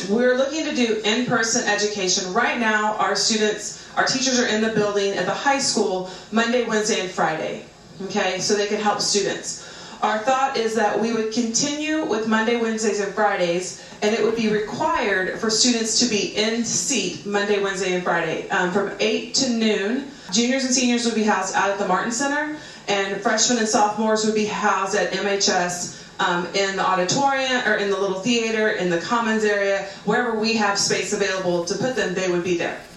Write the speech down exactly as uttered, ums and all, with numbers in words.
we're looking to do in-person education. Right now, our students, our teachers are in the building at the high school Monday, Wednesday, and Friday, okay, so they can help students. Our thought is that we would continue with Monday, Wednesdays, and Fridays, and it would be required for students to be in seat Monday, Wednesday, and Friday um, from eight to noon. Juniors and seniors would be housed out at the Martin Center, and freshmen and sophomores would be housed at M H S um, in the auditorium or in the little theater, in the commons area, wherever we have space available to put them, they would be there.